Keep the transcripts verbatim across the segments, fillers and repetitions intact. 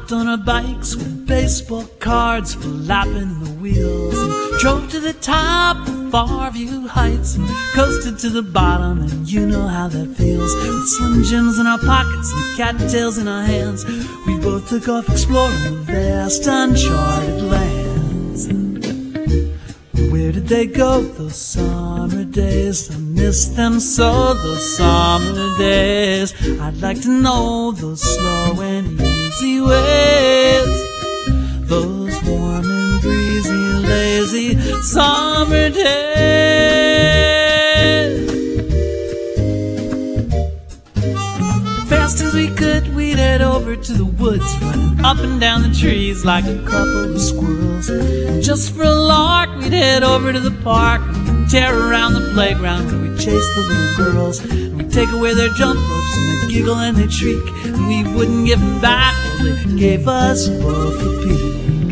hopped on our bikes with baseball cards flapping in the wheels, and drove to the top of Farview Heights and coasted to the bottom, and you know how that feels. With Slim Jims in our pockets and cattails in our hands, we both took off exploring the vast uncharted lands. Where did they go, those summer days? I miss them so, those summer days. I'd like to know those slow and easy ways, those warm and breezy, lazy summer days. Fast as we could, we'd head over to the woods, running up and down the trees like a couple of squirrels. And just for a lark, we'd head over to the park and tear around the playground where we'd chase the little girls. And we'd take away their jump ropes, and they'd giggle and they'd shriek, and we wouldn't give them back till they gave us both a peek.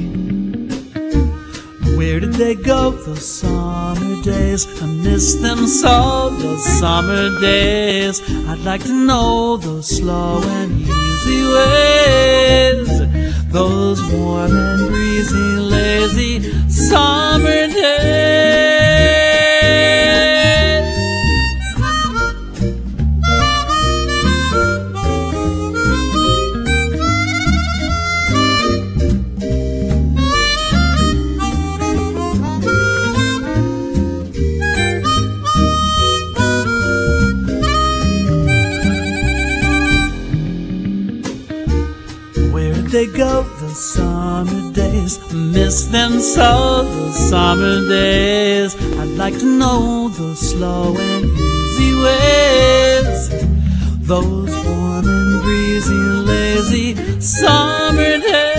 Where did they go, those summer days? I miss them so, those summer days. I'd like to know those slow and easy ways, those warm and breezy, lazy summer days. They go, those summer days. I miss them so, those summer days. I'd like to know those slow and easy ways, those warm and breezy, lazy summer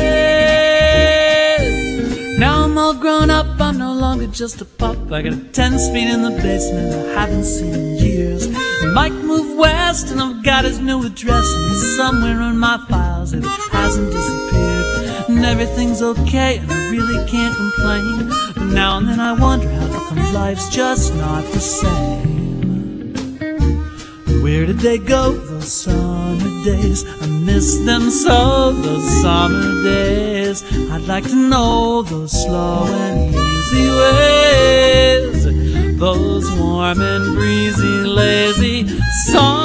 days. Now I'm all grown up, I'm no longer just a pup. I got a ten-speed in the basement I haven't seen in years. Mike moved west and I've got his new address, and he's somewhere in my files that it hasn't disappeared. And everything's okay and I really can't complain, but now and then I wonder how come life's just not the same. Where did they go, those summer days? I miss them so, those summer days. I'd like to know those slow and easy ways, those warm and breezy, lazy summer